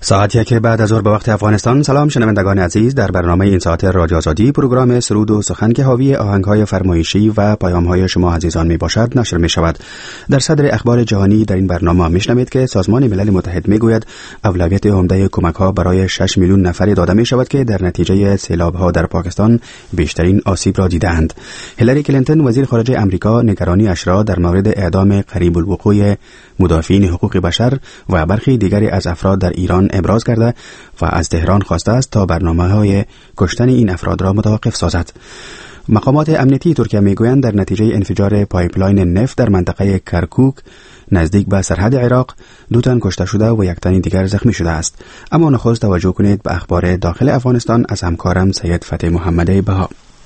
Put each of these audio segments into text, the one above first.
ساعت یک بعد از ظهر به وقت افغانستان. سلام شنوندگان عزیز، در برنامه این ساعت رادیو آزادی پروگرام سرود و سخن که حاوی آهنگ‌های فرمایشی و پیام‌های شما عزیزان میباشد نشر میشود. در صدر اخبار جهانی در این برنامه میشنوید که سازمان ملل متحد میگوید اولویت عمده کمک‌ها برای 6 میلیون نفر داده میشود که در نتیجه سیلاب‌ها در پاکستان بیشترین آسیب را دیدند. هیلاری کلینتون وزیر خارجه آمریکا نگرانی اش را در مورد اعدام قریب الوقوع مدافعین حقوق بشر و برخی دیگری از افراد در ایران ابراز کرده و از تهران خواسته است تا برنامه‌های کشتن این افراد را متوقف سازد. مقامات امنیتی ترکیه میگویند در نتیجه انفجار پایپلاین نفت در منطقه کرکوک نزدیک به سرحد عراق 2 تن کشته شده و 1 تن دیگر زخمی شده است. اما نخست توجه کنید به اخبار داخل افغانستان از همکارم سید فتح محمد بها.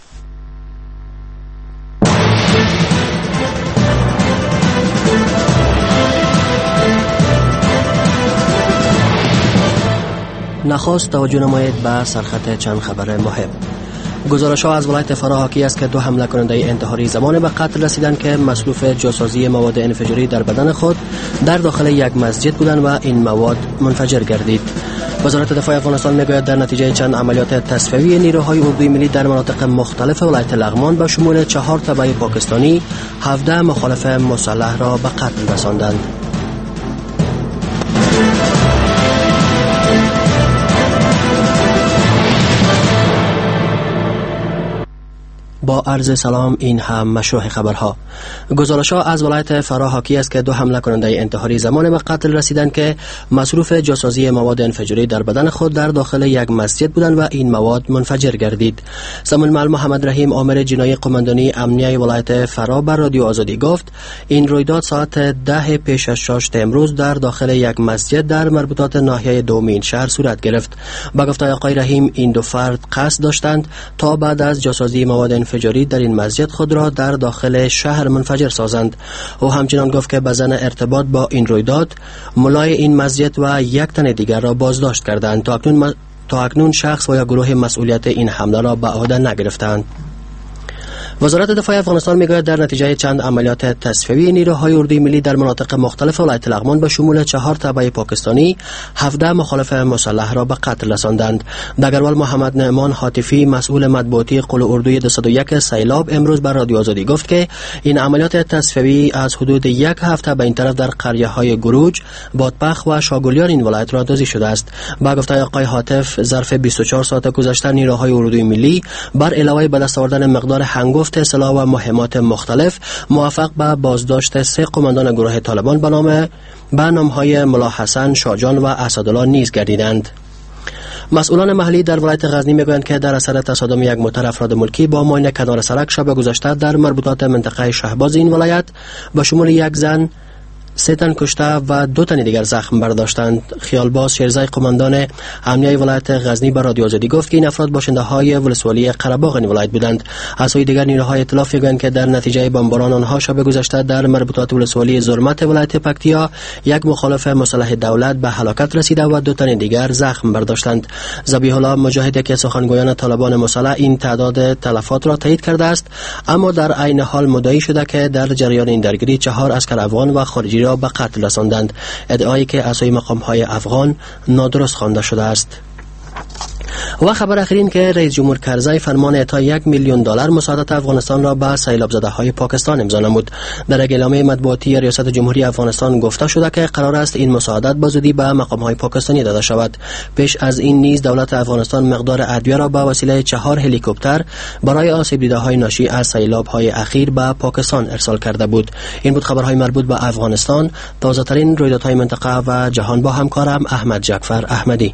نخست توجه نمایید به سرخط چند خبر مهم. گزارش‌ها از ولایت فرا حاکی است که 2 حمله کننده انتحاری زمان به قتل رسیدند که مصروف جاسازی مواد انفجاری در بدن خود در داخل یک مسجد بودند و این مواد منفجر گردید. وزارت دفاع افغانستان میگوید در نتیجه چند عملیات تصفیه‌ای نیروهای اردوی ملی در مناطق مختلف ولایت لغمان به شمول 4 تبع پاکستانی 17 مخالف مسلح را به قتل رساندند. با عرض سلام، این هم مشروع خبرها. گزارش‌ها از ولایت فرا حاکی است که 2 حمله کننده انتحاری زمان به قتل رسیدند که مصروف جاسازی مواد انفجاری در بدن خود در داخل یک مسجد بودند و این مواد منفجر گردید. سمونمل محمد رحیم آمر جنایی قماندانی امنیه ولایت فرا بر رادیو آزادی گفت این رویداد ساعت 10 پیش از 6 امروز در داخل یک مسجد در مربوطات ناحیه دومین شهر صورت گرفت. با گفته آقای رحیم این 2 فرد قصد داشتند تا بعد از جاسازی مواد انفجاری در این مسجد خود را در داخل شهر منفجر سازند. او همچنان گفت که بزن ارتباط با این رویداد ملای این مسجد و 1 تن دیگر را بازداشت کردند. تا اکنون شخص و یا گروه مسئولیت این حمله را به عهده نگرفتند. وزارت دفاع افغانستان میگوید در نتیجه چند عملیات تصفیه‌ای نیروهای اردوی ملی در مناطق مختلف ولایت لغمان به شمول 4 تبع پاکستانی 17 مخالف مسلح را به قتل رساندند. دگرول محمد نعمان حاتفی مسئول مطبوعاتی قل اردوی 201 سیلاب امروز بر رادیو آزادی گفت که این عملیات تصفیه‌ای از حدود 1 هفته به این طرف در قریه‌های گروج، بادپخ و شاگولیان این ولایت را اندازی شده است. با گفته آقای حاتف ظرف 24 ساعت گذشته نیروهای اردوی ملی بر علاوه به دست آوردن مقدار هنگفت سلاح و مهمات مختلف موفق به بازداشت 3 قماندان گروه طالبان به نام‌های ملا حسن، شاجان و اسدالله نیز گردیدند. مسئولان محلی در ولایت غزنی میگویند که در اثر تصادم یک موتر افراد ملکی با ماین کنار سرک شب گذشته در مربوطات منطقه شهباز این ولایت به شمول 1 زن 3 تن کشته و 2 تن دیگر زخم برداشتند. خیالباز شیرزای قماندان امنیه ولایت غزنی بر رادیو آزادی گفت که این افراد باشنده‌های ولسوالی قره‌باغ این ولایت بودند. از سوی دیگر نیروهای ائتلاف میگویند که در نتیجه بمباران آنها شب گذشته در مربوطات ولسوالی زرمت ولایت پکتیا 1 مخالف مسلح دولت به هلاکت رسیده و 2 تن دیگر زخم برداشتند. ذبیح الله مجاهد که سخنگویان طالبان مسلح این تعداد تلفات را تایید کرده است، اما در عین حال مدعی شده که در جریان این درگیری 4 عسکر افغان و خارجی را به قتل رساندند، ادعایی که از سوی مقام‌های افغان نادرست خوانده شده است. و خبر اخرین که رئیس جمهور کرزی فرمان اعطای 1 میلیون دلار مساعدت افغانستان را به سیلاب زده‌های پاکستان امضا نمود. در اعلامیه مطبوعاتی ریاست جمهوری افغانستان گفته شده که قرار است این مساعدت به زودی به مقام‌های پاکستانی داده شود. پیش از این نیز دولت افغانستان مقدار ادویه را به وسیله 4 هلیکوپتر برای آسیب دیده‌های ناشی از سیلاب‌های اخیر به پاکستان ارسال کرده بود. این بود خبرهای مربوط به افغانستان. تازه‌ترین رویدادهای منطقه و جهان با همکارم احمد جعفر احمدی.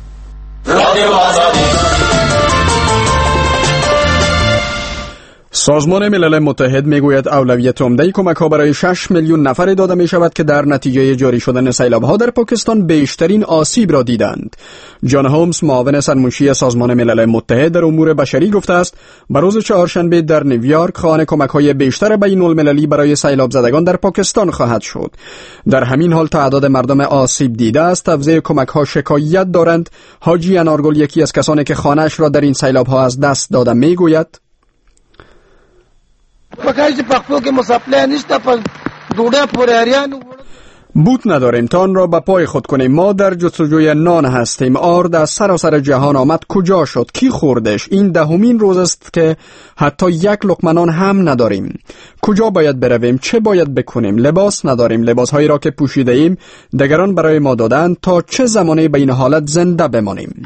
سازمان ملل متحد میگوید اولویت عمده کمک‌ها برای 6 میلیون نفر داده می شود که در نتیجه جاری شدن سیلاب‌ها در پاکستان بیشترین آسیب را دیدند. جان هومز معاون سرمنشی سازمان ملل متحد در امور بشری گفته است به روز چهارشنبه در نیویورک خواهان کمک‌های بیشتر بین‌المللی برای سیلاب زدگان در پاکستان خواهد شد. در همین حال تعداد مردم آسیب دیده از توزیع کمک‌ها شکایت دارند. حاجی انارگل یکی از کسانی که خانه‌اش را در این سیلاب‌ها از دست داده میگوید بود نداریم تا آن را به پای خود کنیم. ما در جستجوی نان هستیم. آرد از سراسر جهان آمد، کجا شد؟ کی خوردش؟ این دهمین روز است که حتی یک لقمه نان هم نداریم. کجا باید برویم؟ چه باید بکنیم؟ لباس نداریم. لباسهایی را که پوشیده ایم دیگران برای ما دادند. تا چه زمانی به این حالت زنده بمانیم؟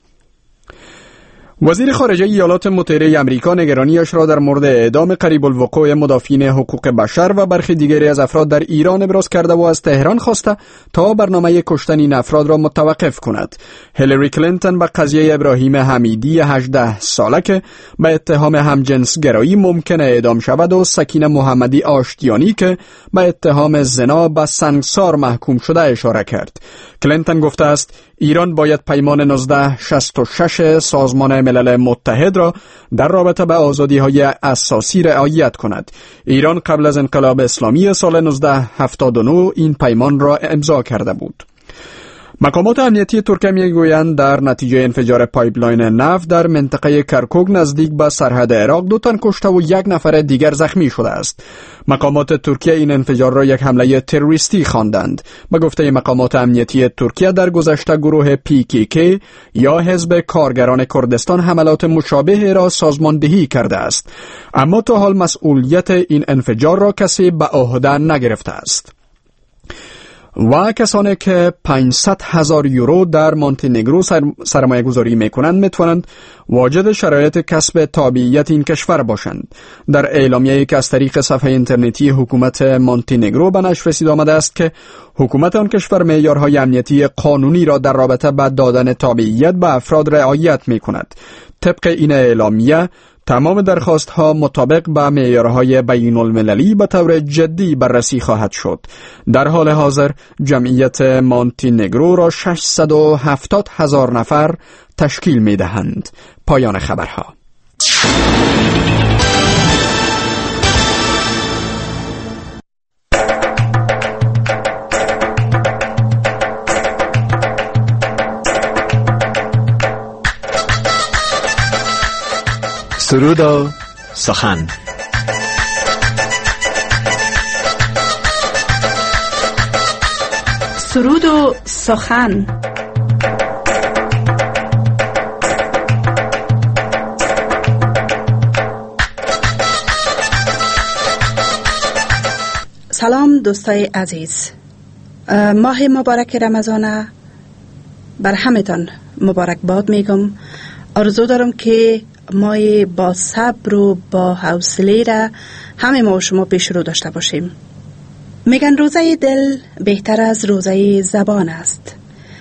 وزیر خارجه ایالات متحده آمریکا نگرانیش را در مورد اعدام قریب الوقوع مدافعین حقوق بشر و برخی دیگری از افراد در ایران ابراز کرده و از تهران خواسته تا برنامه کشتن این افراد را متوقف کند. هیلاری کلینتون به قضیه ابراهیم حمیدی 18 ساله که به اتهام همجنسگرایی ممکن اعدام شود و سکینه محمدی آشتیانی که به اتهام زنا به سنگسار محکوم شده اشاره کرد. کلینتون گفته است ایران باید پیمان 1966 سازمان ملل متحد را در رابطه به آزادی‌های اساسی رعایت کند. ایران قبل از انقلاب اسلامی سال 1979 این پیمان را امضا کرده بود. مقامات امنیتی ترکیه میگویند در نتیجه انفجار پایپلاین نفت در منطقه کرکوک نزدیک به سرحد عراق 2 تن کشته و 1 نفر دیگر زخمی شده است. مقامات ترکیه این انفجار را یک حمله تروریستی خواندند. به گفته مقامات امنیتی ترکیه در گذشته گروه PKK یا حزب کارگران کردستان حملات مشابه را سازماندهی کرده است، اما تا حال مسئولیت این انفجار را کسی به عهده نگرفته است. و کسانی که 500,000 یورو در مونتنگرو سرمایه گذاری می کنند می توانند واجد شرایط کسب تابعیت این کشور باشند. در اعلامیه‌ای که از طریق صفحه اینترنتی حکومت مونتنگرو به نشر رسید آمده است که حکومت آن کشور معیارهای امنیتی قانونی را در رابطه با دادن تابعیت به افراد رعایت می کند. طبق این اعلامیه تمام درخواست‌ها مطابق با معیارهای بین المللی به طور جدی بررسی خواهد شد. در حال حاضر جمعیت مونتنگرو را 670,000 نفر تشکیل می‌دهند. پایان خبرها. سرود و سخن. سرود و سخن. سلام دوستای عزیز، ماه مبارک رمضان بر همتان مبارک باد میگم. آرزو دارم که ماه با صبر و با حوصله را همه ما و شما پیش رو داشته باشیم. میگن روزه دل بهتر از روزه زبان است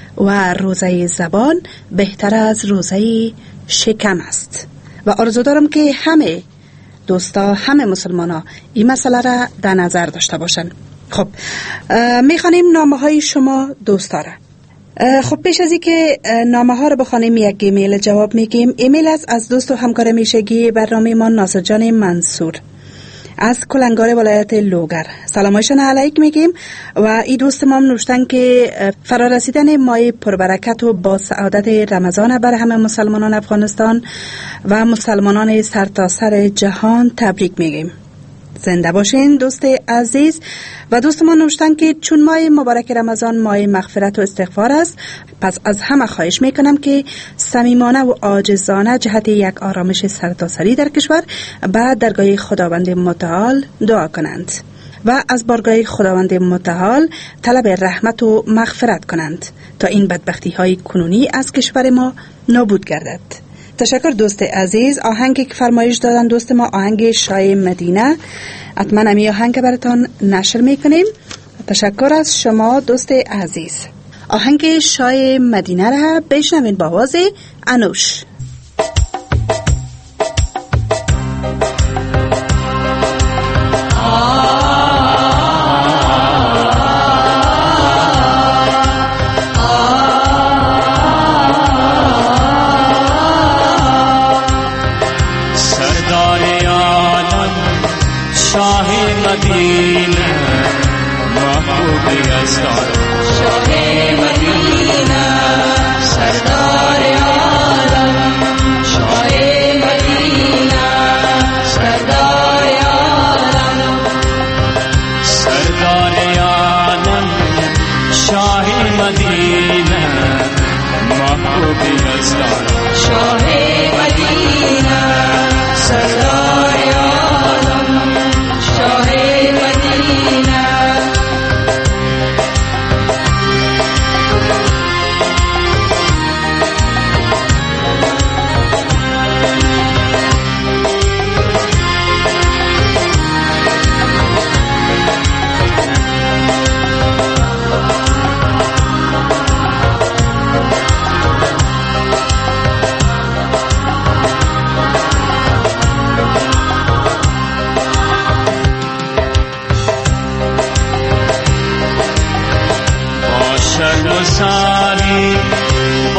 و روزه زبان بهتر از روزه شکم است و آرزو دارم که همه دوستا، همه مسلمان ها این مسئله را در نظر داشته باشن. خب میخوانیم نامه های شما دوستا را. خب پیش از این که نامه ها رو بخوانیم یک ایمیل جواب میگیم. ایمیل است از دوست و همکار میشگی برنامه ما ناصر جان منصور از کلنگار ولایت لوگر. سلامشان علیک میگیم و این دوست ما نوشتن که فرارسیدن ماه پربرکت و با سعادت رمضان بر همه مسلمانان افغانستان و مسلمانان سرتاسر جهان تبریک میگیم. زنده باشین دوست عزیز. و دوست ما نوشتن که چون ماه مبارک رمضان ماه مغفرت و استغفار است، پس از همه خواهش میکنم که صمیمانه و عاجزانه جهت یک آرامش سرتاسری در کشور بعد درگاه خداوند متعال دعا کنند و از بارگاه خداوند متعال طلب رحمت و مغفرت کنند تا این بدبختی های کنونی از کشور ما نابود گردد. تشکر دوست عزیز. آهنگی که فرمایش دادن دوست ما آهنگ شای مدینه، حتما امی آهنگ براتان نشر میکنیم. تشکر از شما دوست عزیز. آهنگ شای مدینه را بشنوین با آواز انوش. شاه مدینه سردار عالم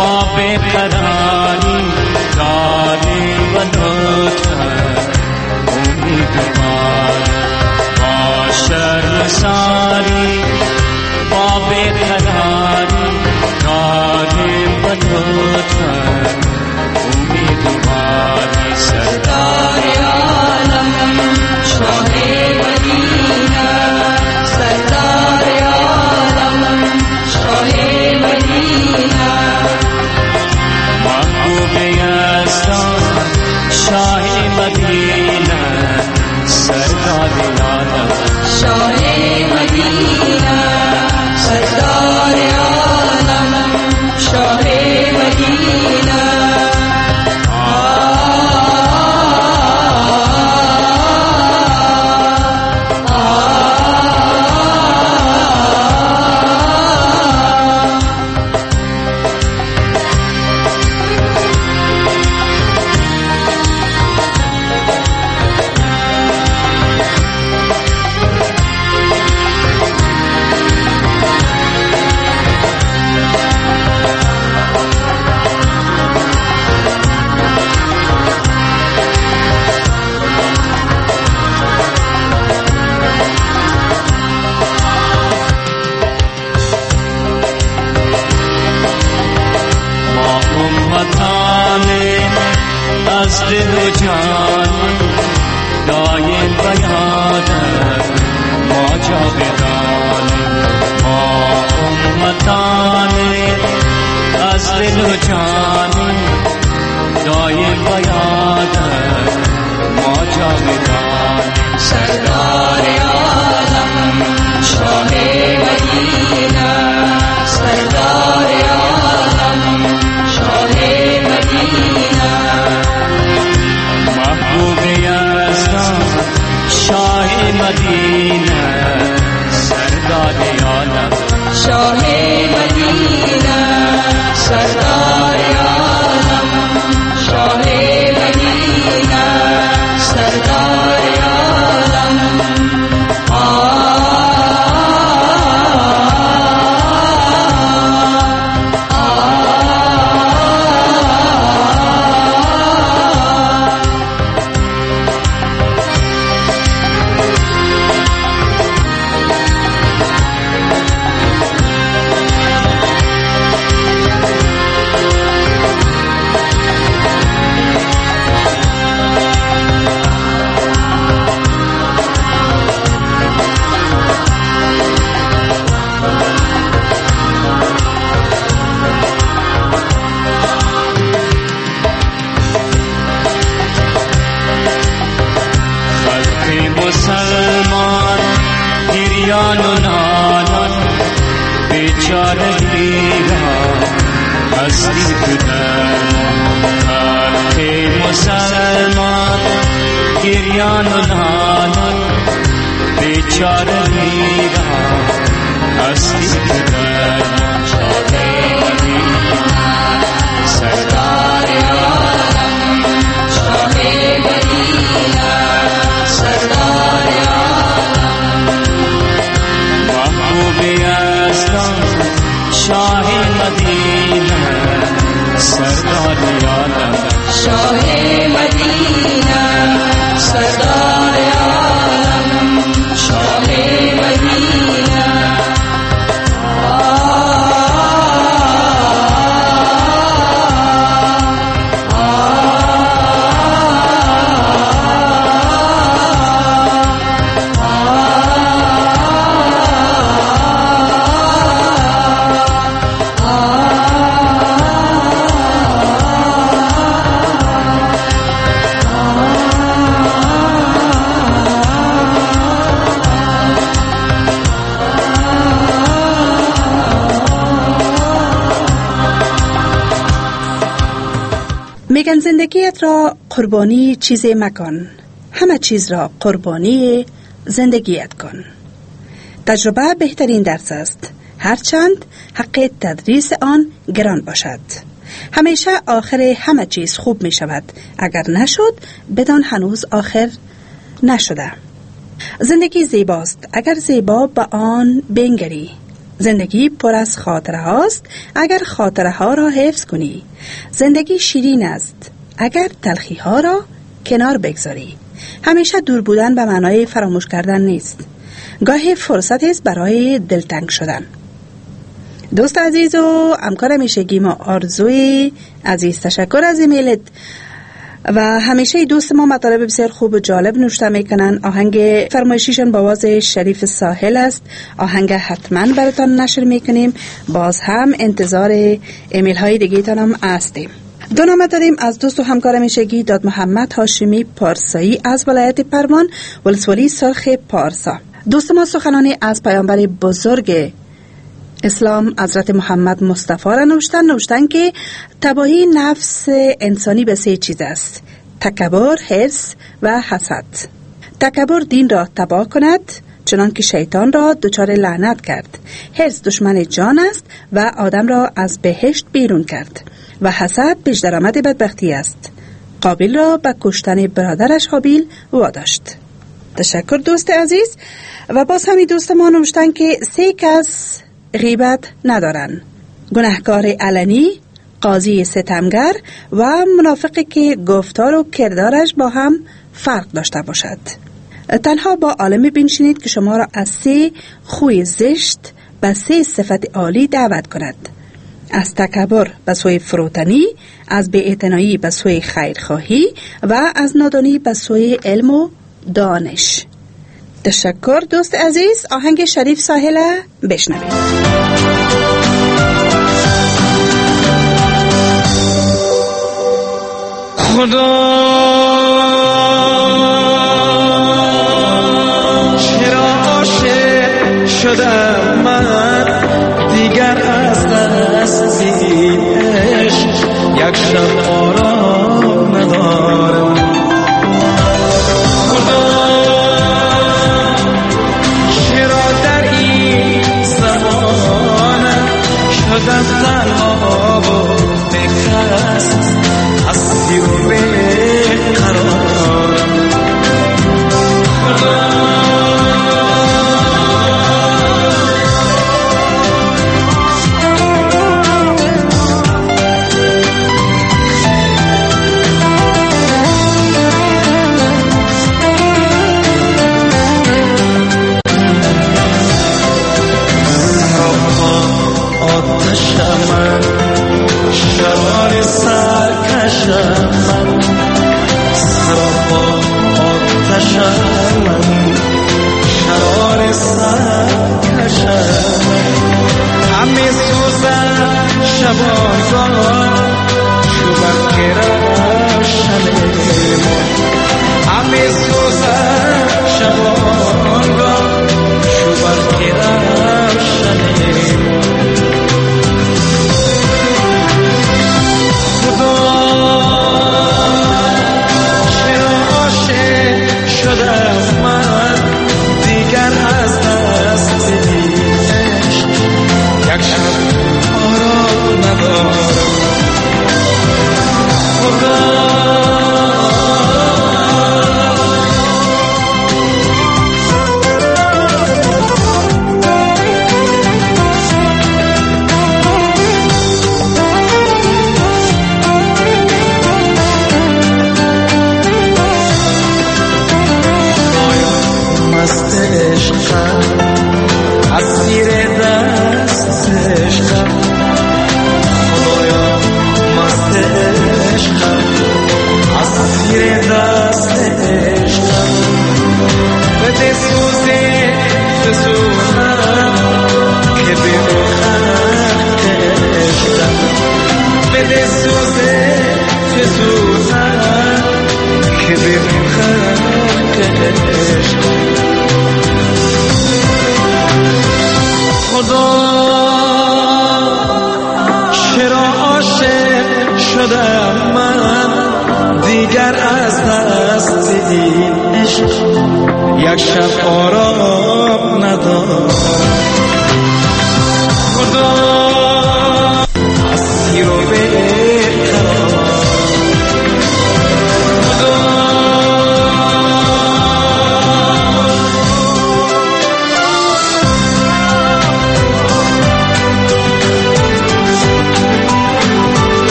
با بیقراری داری و لطفت امیدوار با شرمساری با بیقراری داری و لطفت امیدواری سردار عالم شاه مدینه سردار عالم شاه مدینه محبوب یزدان شاه مدینه سردار عالم شاه مدینه سردار عالم شاه مدینه از دل و جان دایم و یادت ما جاودان ما امتان از دل و جان دایم و یادت ما جاودان سردار عالم شاه مدینه سردار عالم شاه مدینه محبوب یزدان شاه مدینه سردار عالم شاه مدینه سردار عالم شاه مدینه سردار عالم مسلمان گریان و نالان بیچارگی را هستی تو درمان خلق مسلمان گریان و نالان بیچارگی را هستی تو درمان شاه مدینه سردار عالم شاه مدینه سردار عالم محبوب یزدان شاه مدینه سردار عالم شاه مدینه سردار عالم شاه مدینه میگن زندگیت را قربانی چیزی مکن، همه چیز را قربانی زندگیت کن. تجربه بهترین درس است، هرچند حق تدریس آن گران باشد. همیشه آخر همه چیز خوب می شود، اگر نشد بدان هنوز آخر نشده. زندگی زیباست اگر زیبا به آن بنگری. زندگی پر از خاطره هاست اگر خاطره ها را حفظ کنی. زندگی شیرین است اگر تلخی ها را کنار بگذاری. همیشه دور بودن به معنای فراموش کردن نیست. گاهی فرصت است برای دلتنگ شدن. دوست عزیز و همکار همیشگی ما آرزوی عزیز، تشکر از ایمیلت و همیشه دوست ما مطالب بسیار خوب و جالب نوشته میکنن. آهنگ فرمایشیشون با آواز شریف ساحل است. آهنگ حتما براتان نشر میکنیم. باز هم انتظار ایمیل های دیگه تان هم هستیم. دو نامه داریم از دوست و همکار همیشگی داد محمد هاشمی پارسایی از ولایت پروان، ولسوالی سرخ پارسا. دوست ما سخنانی از پیامبر بزرگ اسلام حضرت محمد مصطفی را نوشتن که تباهی نفس انسانی به 3 چیز است: تکبر، حرص و حسد. تکبر دین را تباه کند چنان که شیطان را دچار لعنت کرد. حرص دشمن جان است و آدم را از بهشت بیرون کرد و حسد پیش درآمد بدبختی است. قابیل را به کشتن برادرش هابیل واداشت. تشکر دوست عزیز. و باز همی دوست ما نوشتن که 3 کس غیبت ندارن: گناهکار علنی، قاضی ستمگر و منافقی که گفتار و کردارش با هم فرق داشته باشد. تنها با عالمی بنشینید که شما را از 3 خوی زشت به 3 صفت عالی دعوت کند: از تکبر به سوی فروتنی، از بی‌اعتنایی به سوی خیرخواهی و از نادانی به سوی علم و دانش. تشکر دوست عزیز. آهنگ شریف ساحل بشنوید. خدا چرا عاشق شدم من دیگر از دست این عشق، یک شب آرام ندارم. خدا چرا در این زمان شدم تنها و بکست هستی و بیقرارم.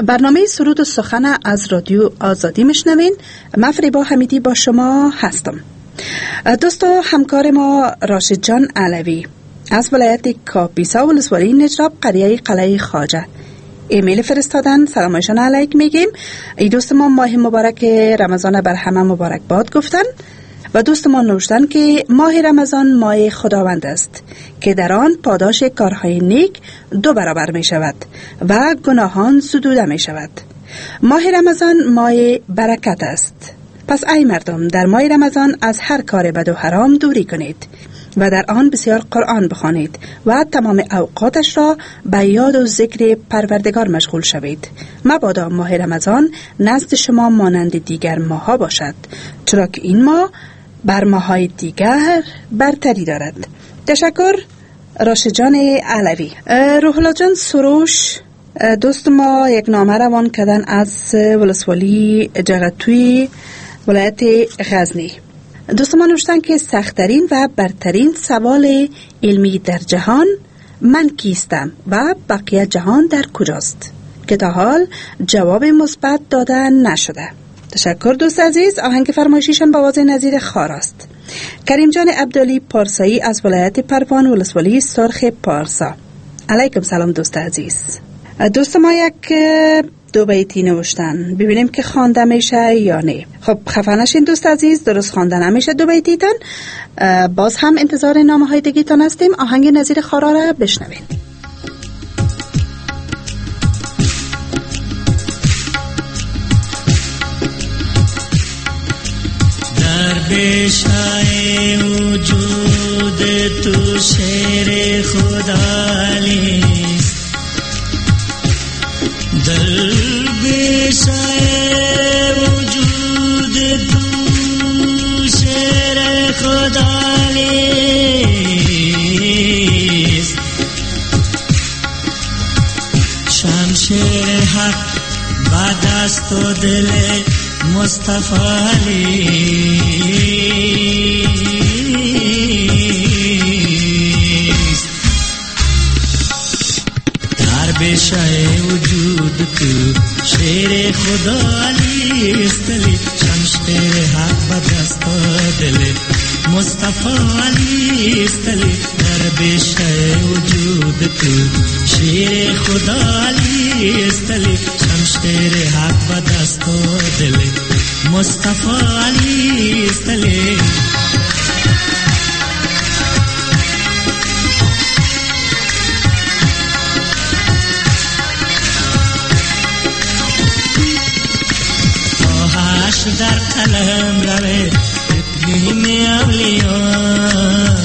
برنامه سرود و سخن از رادیو آزادی میشنوین. من فریبا حمیدی با شما هستم. دوست و همکار ما راشد جان علوی از ولایت کاپیسا ولسوالی نجراب قریه قلعه خواجه ایمیل فرستادن. سلامشان علیک میگیم. ای دوست ما ماه مبارک رمضان بر همه مبارک باد گفتن و دوست ما نوشتن که ماه رمضان ماه خداوند است که در آن پاداش کارهای نیک 2 برابر می شود و گناهان زدوده می شود. ماه رمضان ماه برکت است. پس ای مردم در ماه رمضان از هر کار بد و حرام دوری کنید و در آن بسیار قرآن بخوانید و تمام اوقاتش را به یاد و ذکر پروردگار مشغول شوید. مبادا ماه رمضان نزد شما مانند دیگر ماه‌ها باشد، چرا که این ماه بر ماه‌های دیگر برتری دارد. تشکر راشد جان علوی. روح الله جان سروش دوست ما یک نامه روان کردن از ولسوالی جغتوی ولایت غزنی. دوست ما نوشتن که سخت‌ترین و برترین سوال علمی در جهان من کیستم و بقیه جهان در کجاست که تا حال جواب مثبت داده نشده. تشکر دوست عزیز. آهنگ فرمایشیشان با آواز نظیر خار است. کریم جان عبدالی پارسایی از ولایت پروان ولسوالی سرخ پارسا. علیکم سلام دوست عزیز. دوست ما یک 2 بیتی نوشتن، ببینیم که خوانده میشه یا نه. خب خفه نشین دوست عزیز، درست خوانده نمیشه 2 بیتیتان. باز هم انتظار نامه های دیگیتان هستیم. آهنگ نظیر خارا را بشنوین. در بشای وجود تو شیر خدالی دل بشای وجود تو شیر خدالی شمشیر حق با دست و دل مصطفی در بشای وجود تو شیر خدا علیست شمشیر حق با دست و دل مصطفی علیست در بشای وجود تو شیر خدا علیست شمشیر حق با دست و دل مصطفی علیست آهش در قلم روه اقلیم اولیان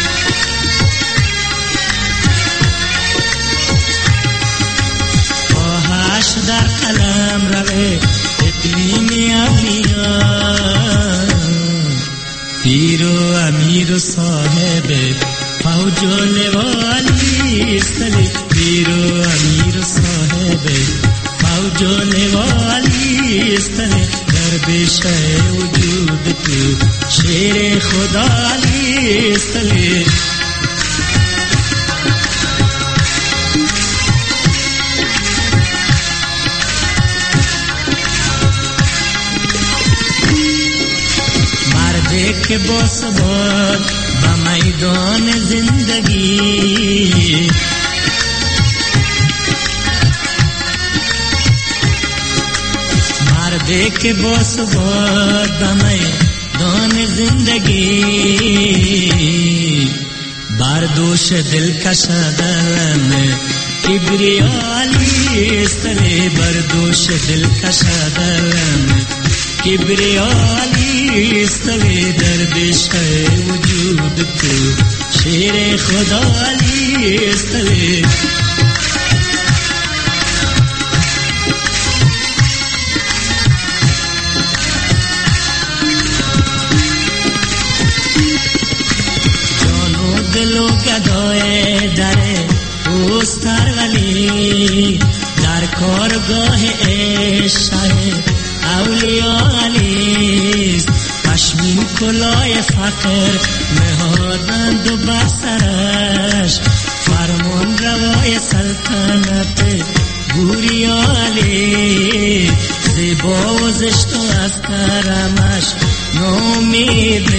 آهش در قلم روه اقلیم اولیان پیر و امیر و صاحب فوج و لوالی استلی پیر و امیر و صاحب فوج و لوالی استلی در بشای وجود تو شیر خدا علی استلی مردی که با ثبات با میدان زندگی مردی که با ثبات با میدان زندگی بردوش دل کشادن کبریالی استلی بردوش دل کشادن کبریالی استلی در بشای وجود تو شیر خدا علی استلی جان و دل و گدای در پوستر ولی در کارگاه عشق اولیالیست پشمین کلاه فقر نهادند و بر سرش فرمان روای سلطنت بوریالی زیبا و زشت و از کرمش نومید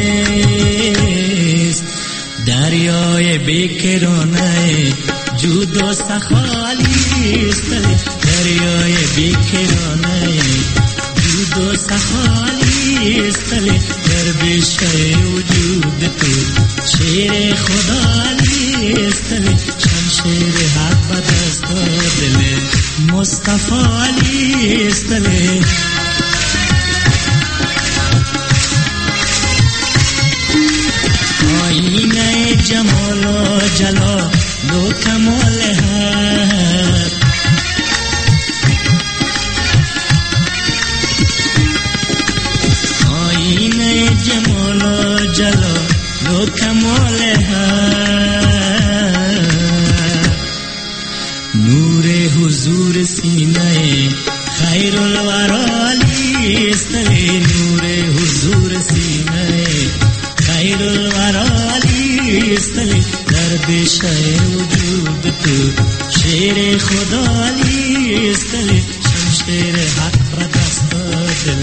نیست. دریای بیکرانه جود و سخالی است، دریای بیکرانه جود و سخالی است، در بیشه وجود تو شیر خدالی است، شمشیر حق به دست دل مصطفی است. آینه جمال و جلال و کمال حق، آینه جمال و جلال و کمال حق، نور حضور سینه خیر الورالی است، نور حضور سینه خیر الورالی است، در بیشه وجود تو شیر خدالی است، شمشیر حق را دست دل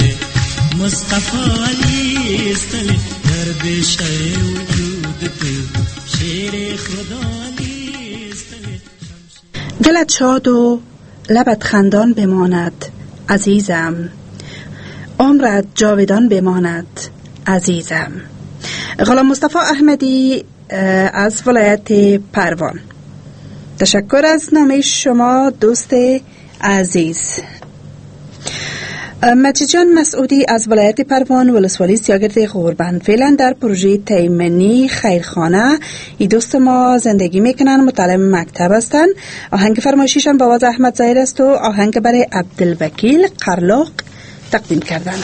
مصطفی است، در بیشه وجود تو شیر خدالی است. دلت شاد و لبت خندان بماند عزیزم، عمرت جاودان بماند عزیزم. غلام مصطفی احمدی از ولایت پروان. تشکر از نامه شما دوست عزیز. مجید جان مسعودی از ولایت پروان ولسوالی سیاگرد غوربند فعلا در پروژه تیمنی خیرخانه ای دوست ما زندگی میکنن، متعلم مکتب هستن. آهنگ فرمایشیشان با آواز احمد ظاهر است و آهنگ برای عبدالوکیل قرلاق تقدیم کردن.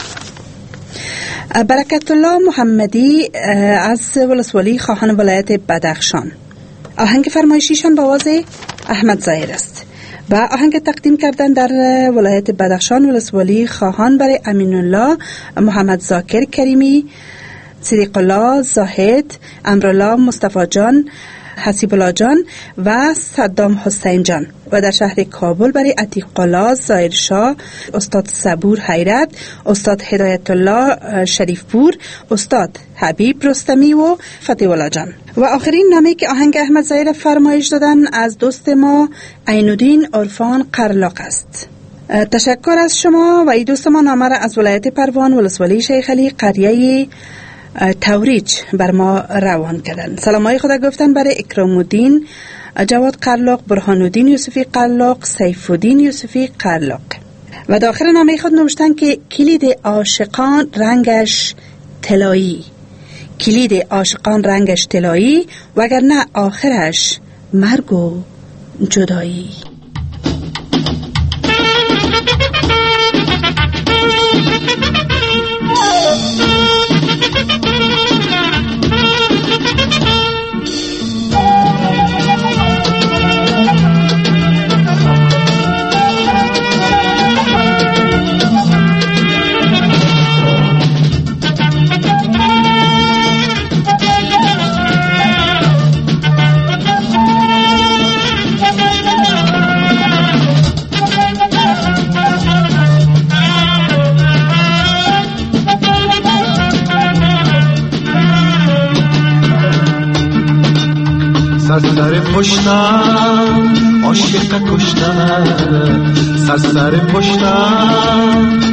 برکت الله محمدی از ولسوالی خواهان ولایت بدخشان. آهنگ فرمایشیشان با آواز احمد ظاهر است و آهنگ تقدیم کردن در ولایت بدخشان ولسوالی خواهان برای امین الله محمد زاکر کریمی، صدیق الله زاهد، امرالله مصطفی جان، حسیب الله جان و صدام حسین جان و در شهر کابل برای عتیق الله ظاهر شاه، استاد صبور حیرت، استاد هدایت الله شریف پور، استاد حبیب رستمی و فتح الله جان. و آخرین نامه که آهنگ احمد ظاهر فرمایش دادن از دوست ما عینالدین عرفان قرلاق است. تشکر از شما و ای دوست ما نامه را از ولایت پروان ولسوالی شیخ علی قریه توریج بر ما روان کردن. سلامای خدا گفتن برای اکرام الدین جواد قرلاق، برهان الدین یوسفی قرلاق، سیف الدین یوسفی قرلاق. و داخل نامه خود نوشتن که کلید عاشقان رنگش طلایی، کلید عاشقان رنگش طلایی، وگرنه آخرش مرگ و جدایی. سر پشتم عاشق کشتم، سر پشتم